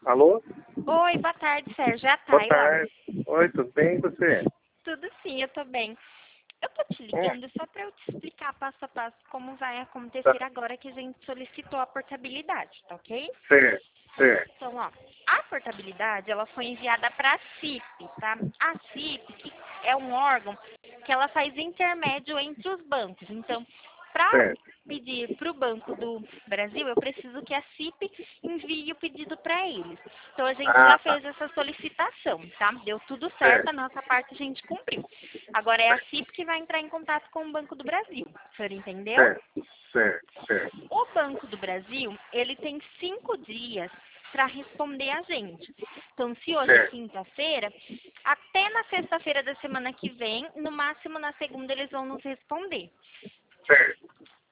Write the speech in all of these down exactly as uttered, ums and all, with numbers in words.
Alô? Oi, boa tarde, Sérgio. É a Boa Tayla. tarde. Oi, tudo bem e você? Tudo sim, eu tô bem. Eu tô te Hum, ligando só para eu te explicar passo a passo como vai tá. acontecer agora que a gente solicitou a portabilidade, tá ok? Certo, certo, Então, ó, a portabilidade, ela foi enviada para a C I P, tá? A C I P que é um órgão que ela faz intermédio entre os bancos. Então, para certo. pedir para o Banco do Brasil, eu preciso que a C I P envie o pedido para eles. Então, a gente já Ah, tá. fez essa solicitação, tá? Deu tudo certo, a Certo, nossa parte a gente cumpriu. Agora é a C I P que vai entrar em contato com o Banco do Brasil. O senhor entendeu? certo, certo, certo, O Banco do Brasil, ele tem cinco dias para responder a gente. Então, se hoje é certo, quinta-feira, até na sexta-feira da semana que vem, no máximo na segunda, eles vão nos responder. certo,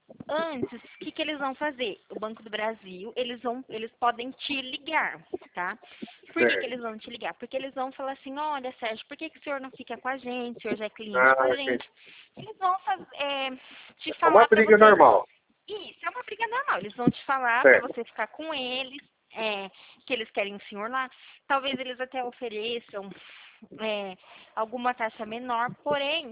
Antes, o que, que eles vão fazer? O Banco do Brasil, eles vão, eles podem te ligar, tá? Por que, que certo. eles vão te ligar? Porque eles vão falar assim, olha, Sérgio, por que, que o senhor não fica com a gente? O senhor já é cliente com Ah, a entendi. gente. Eles vão faz- é, te É uma falar para briga você. normal. Isso, é uma briga normal. Eles vão te falar para Certo. você ficar com eles, é, que eles querem o senhor lá. Talvez eles até ofereçam é, alguma taxa menor, porém,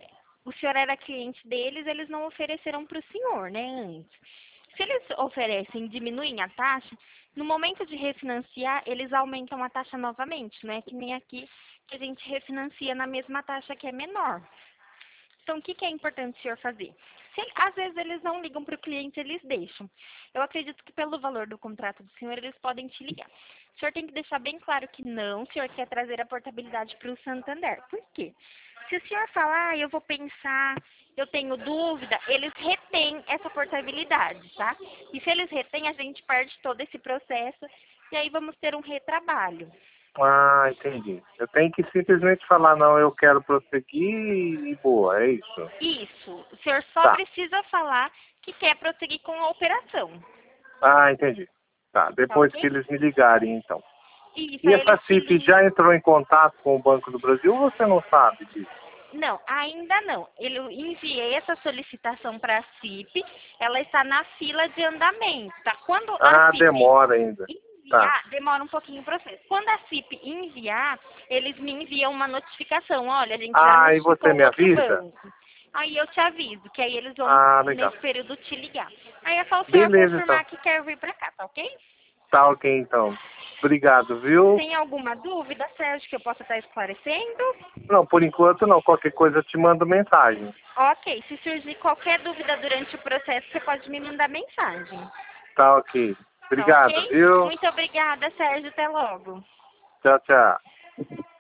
o senhor era cliente deles, eles não ofereceram para o senhor, né, antes. Se eles oferecem, diminuem a taxa, no momento de refinanciar, eles aumentam a taxa novamente, não é que nem aqui que a gente refinancia na mesma taxa que é menor. Então, o que, que é importante o senhor fazer? Se ele- às vezes eles não ligam para o cliente, eles deixam. Eu acredito que pelo valor do contrato do senhor, eles podem te ligar. O senhor tem que deixar bem claro que não, o senhor quer trazer a portabilidade para o Santander. Por quê? Se o senhor falar, ah, eu vou pensar, eu tenho dúvida, eles retêm essa portabilidade, tá? E se eles retêm, a gente perde todo esse processo e aí vamos ter um retrabalho. Ah, entendi. Eu tenho que simplesmente falar, não, eu quero prosseguir e boa, é isso? Isso. O senhor só Tá. precisa falar que quer prosseguir com a operação. Ah, entendi. Tá, Tá depois que ok? eles me ligarem, então. Isso, E aí essa eles te C I P ligam. já entrou em contato com o Banco do Brasil ou você não sabe disso? Não, ainda não. Eu enviei essa solicitação para a C I P, ela está na fila de andamento, tá? Quando a Ah, C I P demora ainda. Tá. enviar, demora um pouquinho o processo. Quando a C I P enviar, eles me enviam uma notificação. Olha, a gente já Ah, e você notificou me o outro avisa? banco. Aí eu te aviso, que aí eles vão, Ah, legal. nesse período, te ligar. Aí é só o senhor Beleza, então. confirmar que quer vir para cá, tá ok? Tá ok, então. Obrigado, viu? Tem alguma dúvida, Sérgio, que eu possa estar esclarecendo? Não, por enquanto não. Qualquer coisa eu te mando mensagem. Ok, se surgir qualquer dúvida durante o processo, você pode me mandar mensagem. Tá ok. Tá Obrigado, ok? viu? Muito obrigada, Sérgio. Até logo. Tchau, tchau.